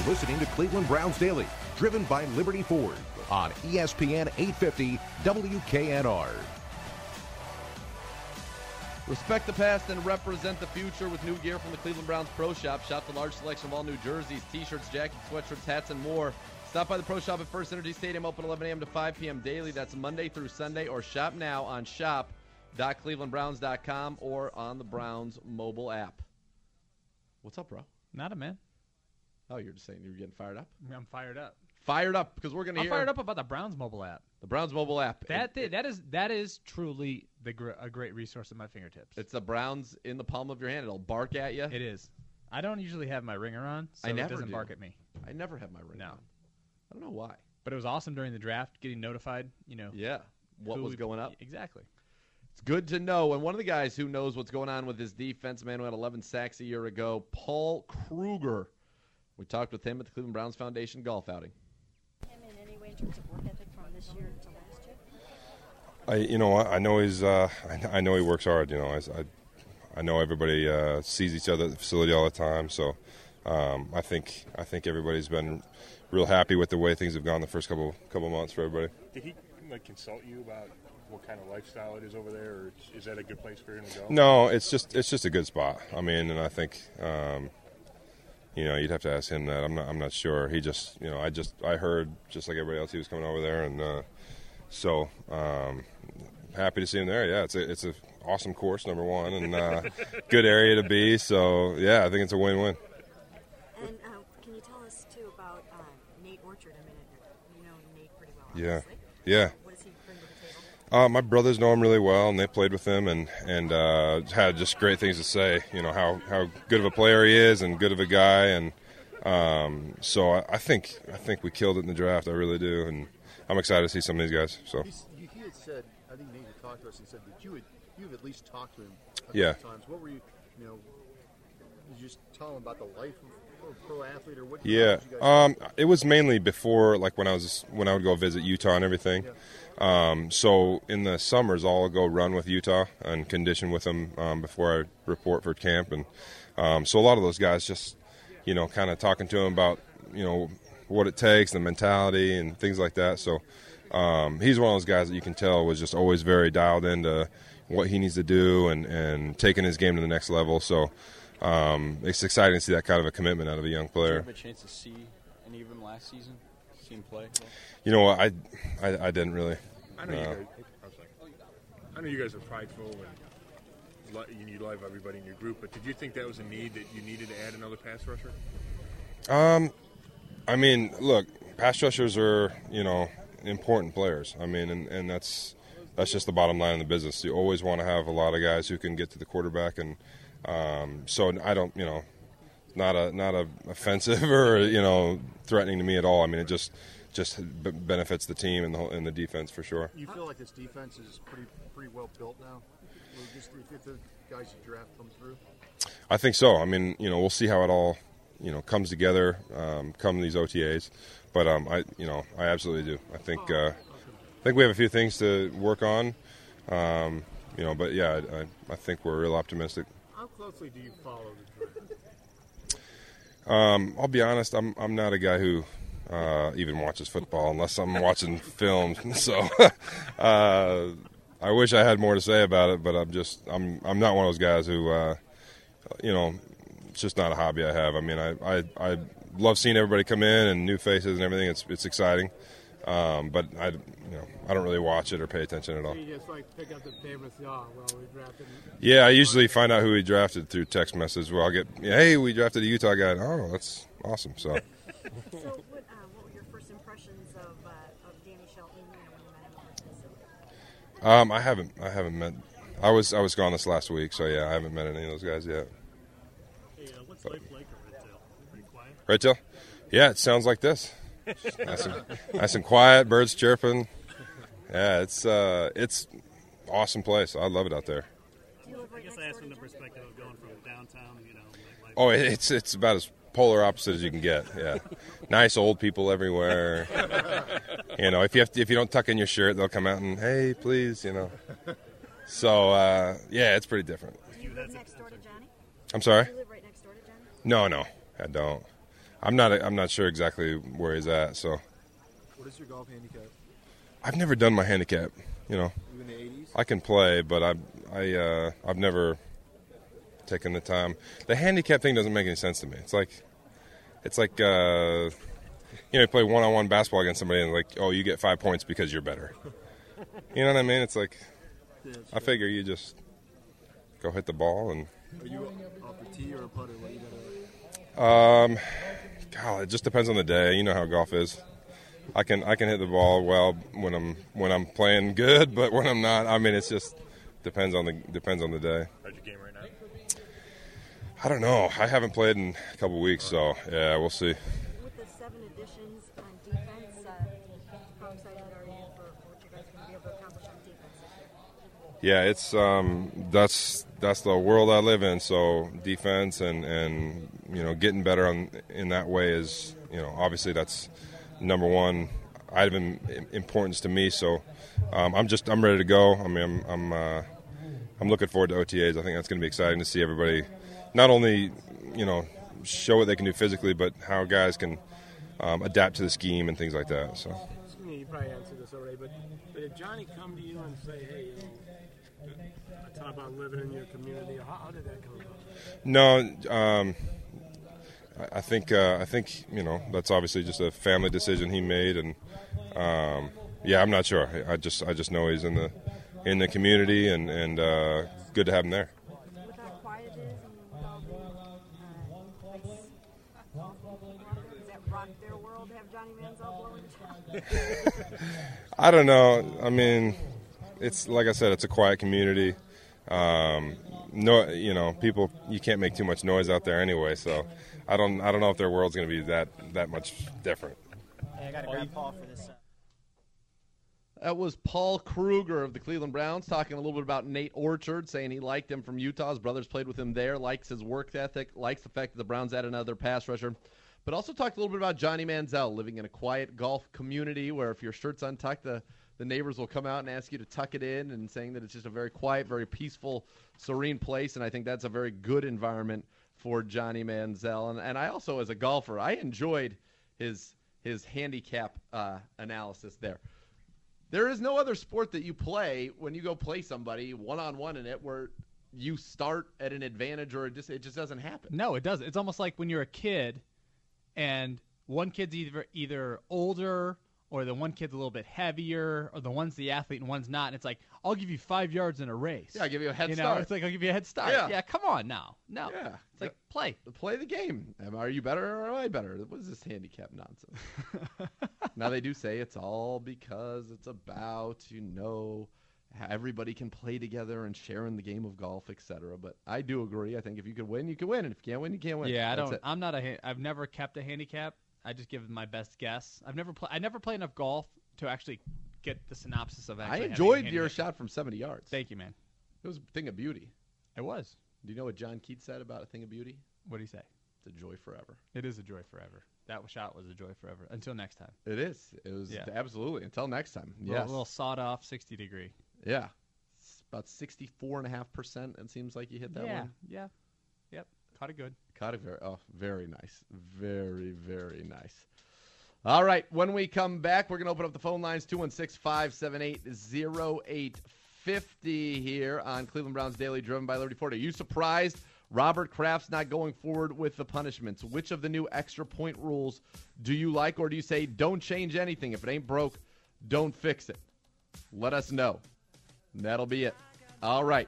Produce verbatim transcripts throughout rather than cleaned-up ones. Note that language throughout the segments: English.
You're listening to Cleveland Browns Daily, driven by Liberty Ford on E S P N eight fifty W K N R. Respect the past and represent the future with new gear from the Cleveland Browns Pro Shop. Shop the large selection of all new jerseys, t-shirts, jackets, sweatshirts, hats, and more. Stop by the Pro Shop at First Energy Stadium, open eleven a.m. to five p.m. daily. That's Monday through Sunday. Or shop now on shop dot cleveland browns dot com or on the Browns mobile app. What's up, bro? Not a man. Oh, you're just saying you're getting fired up? I'm fired up. Fired up because we're going to I'm hear. fired up about the Browns mobile app. The Browns mobile app. That it, that is that is truly the gr- a great resource at my fingertips. It's the Browns in the palm of your hand. It'll bark at you. It is. I don't usually have my ringer on, so I never it doesn't do. bark at me. I never have my ring No. on. I don't know why. But it was awesome during the draft, getting notified. You know. Yeah. What who was would- going up? Exactly. It's good to know. And one of the guys who knows what's going on with his defense, man who had eleven sacks a year ago, Paul Kruger. We talked with him at the Cleveland Browns Foundation golf outing. Him in any way in terms of work ethic from this year to last year? I, you know, I know he's. Uh, I, I know he works hard. You know, I, I, I know everybody uh, sees each other at the facility all the time. So, um, I think I think everybody's been real happy with the way things have gone the first couple couple months for everybody. Did he like consult you about what kind of lifestyle it is over there, or is that a good place for him to go? No, it's just it's just a good spot. I mean, and I think. Um, You know, you'd have to ask him that. I'm not. I'm not sure. He just, you know, I just, I heard just like everybody else, he was coming over there, and uh, so um, happy to see him there. Yeah, it's a, it's a awesome course, number one, and uh, good area to be. So yeah, I think it's a win-win. And um, can you tell us too about uh, Nate Orchard a minute? You know Nate pretty well. Yeah, Obviously. yeah. What does he bring to the table? Uh, my brothers know him really well, and they played with him, and and uh, had just great things to say. You know how, how good of a player he is, and good of a guy, and um, so I, I think I think we killed it in the draft. I really do, and I'm excited to see some of these guys. So He's, he had said, I think Nate had talked to us and said that you had you've at least talked to him a Yeah. couple times. What were you, you know, did you just tell him about the life of a pro athlete, or what? yeah, how did you guys- um, it was mainly before, like when I was when I would go visit Utah and everything. Yeah. Um, so in the summers, I'll go run with Utah and condition with them um, before I report for camp, and um, so a lot of those guys just, you know, kind of talking to him about, you know, what it takes, the mentality, and things like that. So um, he's one of those guys that you can tell was just always very dialed into what he needs to do and, and taking his game to the next level. So um, it's exciting to see that kind of a commitment out of a young player. Did you have a chance to see any of him last season? See him play? You know what? I, I, I didn't really. I know no. you guys. I'm sorry. I know you guys are prideful and lo- you love everybody in your group, but did you think that was a need that you needed to add another pass rusher? Um, I mean, look, pass rushers are, you know, important players. I mean, and, and that's that's just the bottom line in the business. You always want to have a lot of guys who can get to the quarterback, and um, so I don't, you know, not a not a offensive or you know threatening to me at all. I mean, it just just b- benefits the team and the whole, and the defense for sure. You feel like this defense is pretty pretty well built now. Or just if, if the guys you draft come through. I think so. I mean, you know, we'll see how it all, you know, comes together, um, come these O T As. But um, I, you know, I absolutely do. I think, uh, I think we have a few things to work on. Um, you know, but yeah, I, I, I think we're real optimistic. How closely do you follow the draft? Um, I'll be honest. I'm, I'm not a guy who uh, even watches football unless I'm watching film. So, uh, I wish I had more to say about it, but I'm just, I'm, I'm not one of those guys who, uh, you know. It's just not a hobby I have. I mean, I, I, I love seeing everybody come in and new faces and everything. It's it's exciting, um, but I you know I don't really watch it or pay attention at all. So you just like pick up the favorites. Oh, well, we drafted. Yeah, I usually find out who we drafted through text message. Where I'll get, hey, we drafted a Utah guy. Oh, that's awesome. So. So, what, uh, what were your first impressions of, uh, of Danny Shelton you know, when you met him at the facility? Um, I haven't I haven't met. I was I was gone this last week, so yeah, I haven't met any of those guys yet. Hey, uh, what's life like at Red Tail? Pretty quiet? Red Tail? Yeah, it sounds like this. nice, and, nice and quiet, birds chirping. Yeah, it's uh, it's awesome place. I love it out there. Do you live I right guess next I asked door from to the Johnny? perspective of going from downtown, you know. Like, Oh, it's it's about as polar opposite as you can get. Yeah, nice old people everywhere. You know, if you have to, if you don't tuck in your shirt, they'll come out and hey, please, you know. So uh, yeah, it's pretty different. Do you live next door to Johnny? I'm sorry. Do you live right next door to Johnny? No, no, I don't. I'm not I'm not sure exactly where he's at. So What is your golf handicap? I've never done my handicap. You know, You in the eighties? I can play, but I I uh, I've never taken the time. The handicap thing doesn't make any sense to me. It's like it's like uh, you know, you play one-on-one basketball against somebody and like, oh, you get five points because you're better. You know what I mean? It's like I figure you just go hit the ball and. Are you off the tee or a putter? What do you got? Um, God, it just depends on the day. You know how golf is. I can I can hit the ball well when I'm when I'm playing good, but when I'm not, I mean, it's just depends on the depends on the day. How's your game right now? I don't know. I haven't played in a couple weeks, so yeah, we'll see. With the seven additions on defense, uh, how excited are you for what you guys are going to be able to accomplish on defense this year? Yeah, it's um that's that's the world I live in. So defense and and you know getting better on in that way is you know obviously that's number one item importance to me. So um, I'm just I'm ready to go. I mean I'm I'm uh, I'm looking forward to O T As. I think that's going to be exciting to see everybody not only you know show what they can do physically, but how guys can um, adapt to the scheme and things like that. So. You probably answered this already, but did Johnny come to you and say, "Hey, you know, talk about living in your community"? How, how did that come about? No, um, I, I think uh, I think you know that's obviously just a family decision he made, and um, yeah, I'm not sure. I just I just know he's in the in the community, and and uh, good to have him there. With how quiet it is and with all the uh, place, does that rock their world to have Johnny Manziel blowing I don't know. I mean, it's like I said, it's a quiet community. Um, no, you know, people you can't make too much noise out there anyway. So I don't I don't know if their world's going to be that that much different. Hey, I got to grab Paul for this. Uh... That was Paul Kruger of the Cleveland Browns talking a little bit about Nate Orchard, saying he liked him from Utah. His brothers played with him there, likes his work ethic, likes the fact that the Browns added another pass rusher. But also talked a little bit about Johnny Manziel, living in a quiet golf community where if your shirt's untucked, the, the neighbors will come out and ask you to tuck it in, and saying that it's just a very quiet, very peaceful, serene place. And I think that's a very good environment for Johnny Manziel. And, and I also, as a golfer, I enjoyed his his handicap uh, analysis there. There is no other sport that you play when you go play somebody one-on-one in it where you start at an advantage or it just, it just doesn't happen. No, it doesn't. It's almost like when you're a kid and one kid's either either older or the one kid's a little bit heavier or the one's the athlete and one's not. And it's like, I'll give you five yards in a race. Yeah, I'll give you a head you know, start. It's like, I'll give you a head start. Yeah, yeah come on now. No. Yeah. It's like, play. Play the game. Am, are you better or am I better? What is this handicap nonsense? Now, they do say it's all because it's about, you know, everybody can play together and share in the game of golf, et cetera. But I do agree. I think if you can win, you can win. And if you can't win, you can't win. Yeah, I That's don't. it. I'm not a. I've never kept a handicap. I just give my best guess. I've never played. I never played enough golf to actually get the synopsis of. I Actually enjoyed having a your handicap. shot from seventy yards. Thank you, man. It was a thing of beauty. It was. Do you know what John Keats said about a thing of beauty? What did he say? It's a joy forever. It is a joy forever. That shot was a joy forever. Until next time. It is. It was Yeah. absolutely. Until next time. Little, Yes. little sawed off sixty degree. Yeah. It's about sixty-four point five percent, it seems like you hit that yeah. one. Yeah. Yep. Caught it good. Caught it very, oh, very nice. Very, very nice. All right. When we come back, we're going to open up the phone lines, two one six, five seven eight, zero eight five zero here on Cleveland Browns Daily, driven by Liberty Ford. Are you surprised Robert Kraft's not going forward with the punishments? Which of the new extra point rules do you like, or do you say don't change anything? If it ain't broke, don't fix it. Let us know. And that'll be it. All right.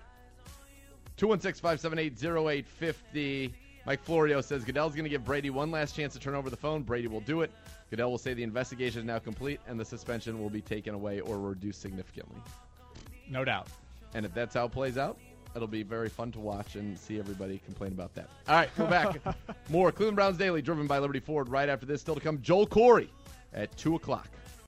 two one six, five seven eight, zero eight five zero. Mike Florio says Goodell's going to give Brady one last chance to turn over the phone. Brady will do it. Goodell will say the investigation is now complete and the suspension will be taken away or reduced significantly. No doubt. And if that's how it plays out, it'll be very fun to watch and see everybody complain about that. All right, we're back. More Cleveland Browns Daily, driven by Liberty Ford, right after this. Still to come, Joel Corey at two o'clock.